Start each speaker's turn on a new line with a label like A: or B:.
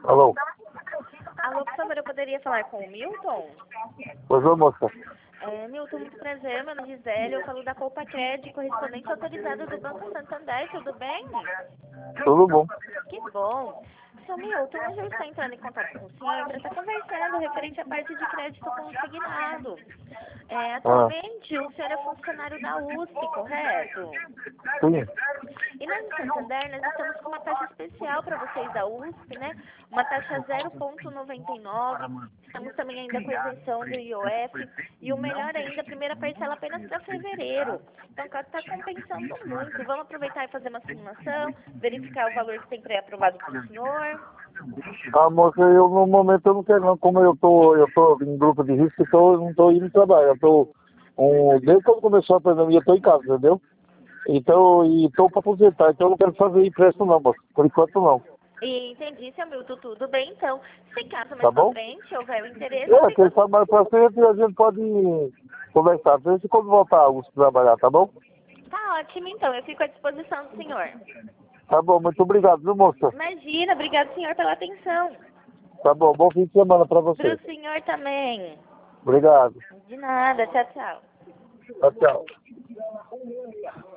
A: Alô?
B: Alô, por favor, eu poderia falar com o Milton?
A: Pois ô, moça.
B: Milton, muito prazer, meu nome é Gisele, eu falo da Copa Cred, correspondente autorizada do Banco Santander, tudo bem?
A: Tudo bom?
B: Que bom. Seu Milton, hoje eu estou entrando em contato com o senhor para estar conversando referente à parte de crédito consignado.
A: Ah,
B: Atualmente, o senhor é funcionário da USP, correto?
A: sim.
B: E nós no Santander, nós estamos com uma taxa especial para vocês da USP, né? Uma taxa 0,99. Estamos também ainda com isenção do IOF. E o melhor ainda, a primeira parcela apenas para fevereiro. Então, está compensando muito. Vamos aproveitar e fazer uma simulação, verificar o valor que tem pré-aprovado para o senhor.
A: Ah, moça, eu no momento eu não quero não. Como eu tô em grupo de risco, então eu não tô indo trabalhar. Desde quando começou a pandemia, eu tô em casa, entendeu? Então, e tô para aposentar, então eu não quero fazer empréstimo não, moça. Por enquanto não.
B: E entendi, seu Milton, tudo bem. Então, se caso mais
A: Tá
B: para
A: bom?
B: frente houver o interesse,
A: Quem
B: fica...
A: sabe mais pra frente a gente pode conversar. Desde quando voltar a trabalhar, tá bom?
B: Tá ótimo, então. Eu fico à disposição do senhor.
A: Tá bom, muito obrigado, viu, moça?
B: Imagina, obrigado, senhor, pela atenção.
A: Tá bom, bom fim de semana pra
B: Para
A: você.
B: o senhor também.
A: Obrigado.
B: De nada, tchau, tchau.
A: Tchau, tchau.